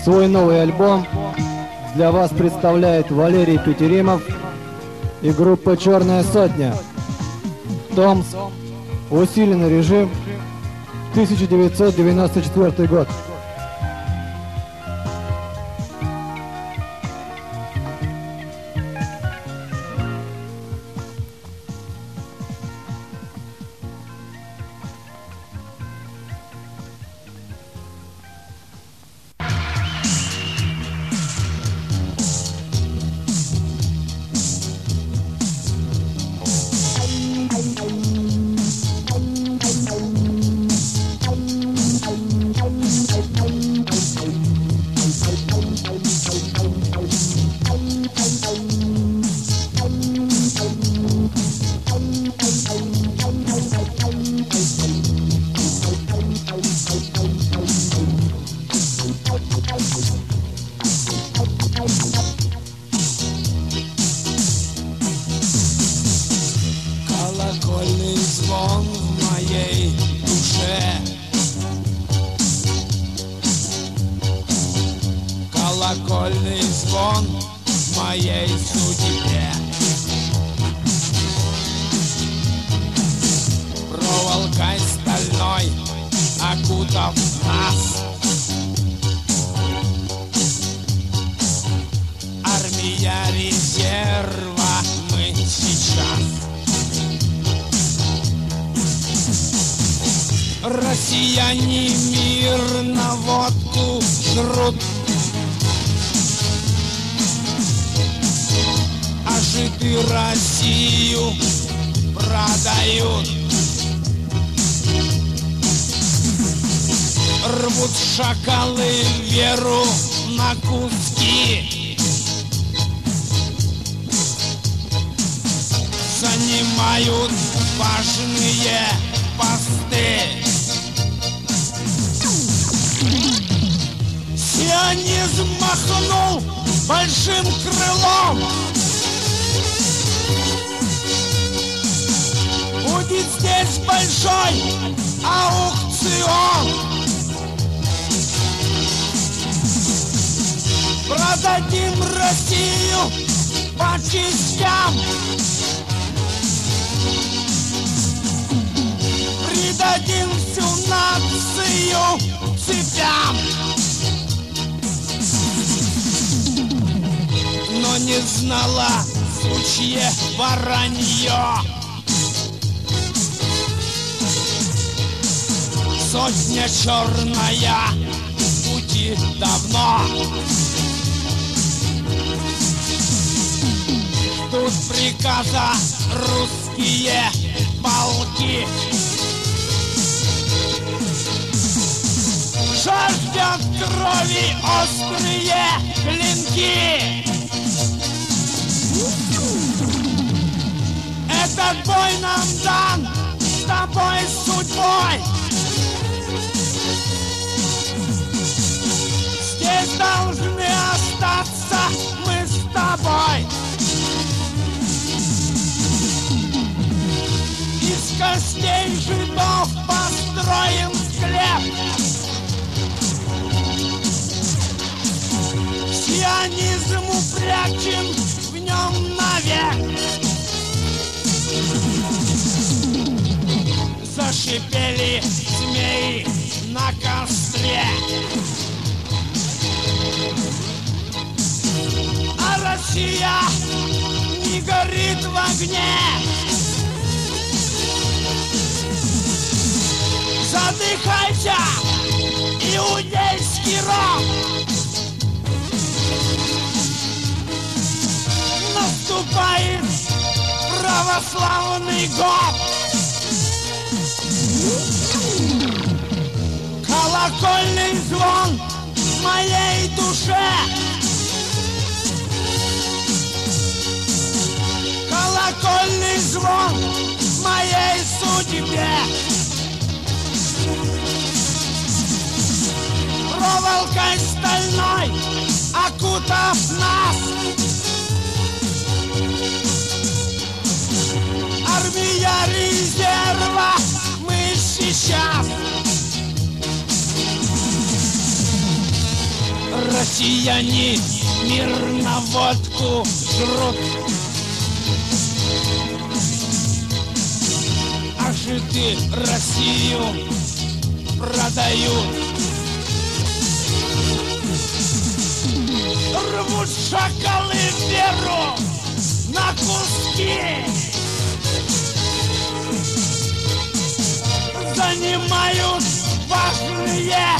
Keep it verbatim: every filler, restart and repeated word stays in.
Свой новый альбом для вас представляет Валерий Петеримов и группа «Черная сотня». Томск. Усиленный режим. тысяча девятьсот девяносто четвёртый год. Колокольный звон в моей душе, колокольный звон в моей судьбе. Проволокой стальной окутав нас, армия резерва мы сейчас. Россияне мирно водку жрут, а жиды Россию продают. Рвут шакалы веру на куски, занимают важные посты. Сионизм махнул большим крылом, будет здесь большой аукцион. Продадим Россию по частям, придадим всю нацию цепям. Но не знала сучье воронье сотня черная в пути давно. Тут приказа русские полки, жаждет крови острые клинки. Этот бой нам дан с тобой судьбой. Здесь должны остаться мы с тобой. Из костей жидов построен склеп. Сионизм упрячен в нем навек. Зашипели змеи на костре, а Россия не горит в огне. Задыхайся, иудейский рок! Наступает православный год. Колокольный звон в моей душе, колокольный звон в моей судьбе. Проволокой стальной окутав нас, армия резерва мы сейчас. россияне мирно водку жрут, а жиды Россию продают. Рвут шакалы веру на куски, занимают важные